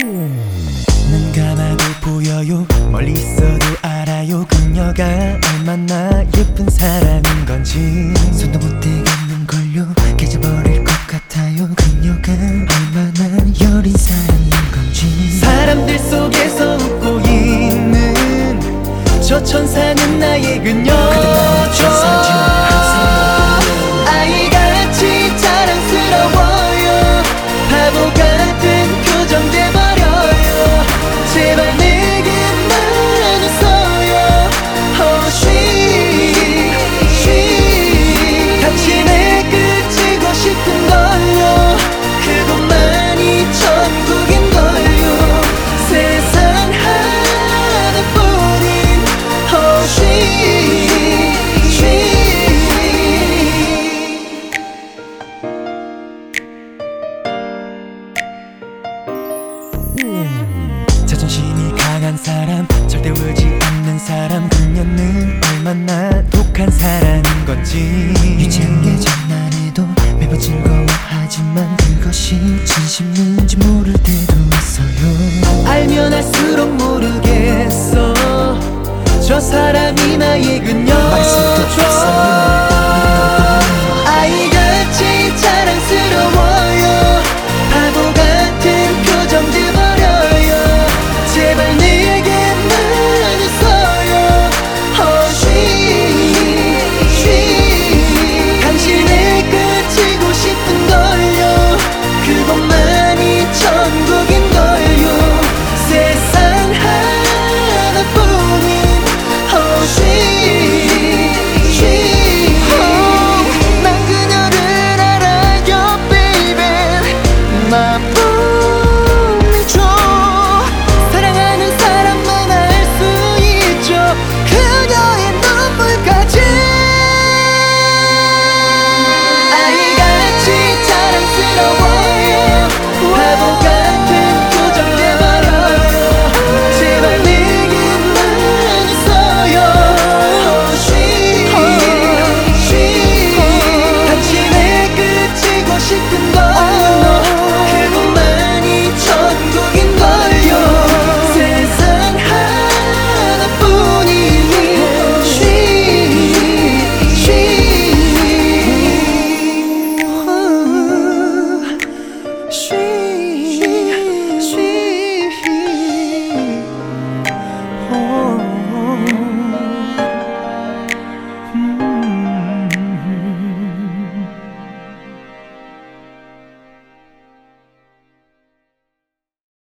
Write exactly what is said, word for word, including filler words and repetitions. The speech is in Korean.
눈 감아도 보여요, 멀리 있어도 알아요. 그녀가 얼마나 예쁜 사람인 건지 손도 못 대겠는걸요. 깨져버릴 것 같아요. 그녀가 얼마나 여린 사람인 건지. 사람들 속에서 웃고 있는 저 천사는 나의 그녀. 그대 나의 천사죠. 아이같이 자랑스러워요. 바보 같은 표정 돼버려요. 제발 내게만 웃어요. Oh sweet, sweet. 당신을 그치고 싶은걸요. 그것만이 천국인걸요. 세상 하나뿐인 Oh sweet, sweet. 자존심이 강한 사람, 절대 울지 않는 사람. 그녀는 얼마나 독한 사람인 건지. 유치한 게 장난해도 매번 즐거워하지만 그것이 진심인지 모를 때도 있어요. 알면 알수록 모르겠어. 저 사람이 나의 그녀. 말씀도 좋아요. 아이같이 자랑스러워요. 바보 같은 표정 돼버려요. 제발 내게만 웃어요. Oh sweet, sweet. 당신을 그치고 싶은걸요. 그것만이 천국인걸요. 세상 하나뿐인 Oh sweet, sweet. oh, 난 그녀를 알아요 baby. 나뿐이죠. 사랑하는 사람만 알 수 있죠. 그녀의 눈물까지. 아이같이 자랑스러워요. 바보 같은 표정 내버려요. 제발 내게만 웃어요. Oh sweet, sweet. 당신을 그치고 싶은걸요. 그것만이 천국인걸요. 세상 하나뿐인 Sweet, sweet, sweet, sweet. Oh.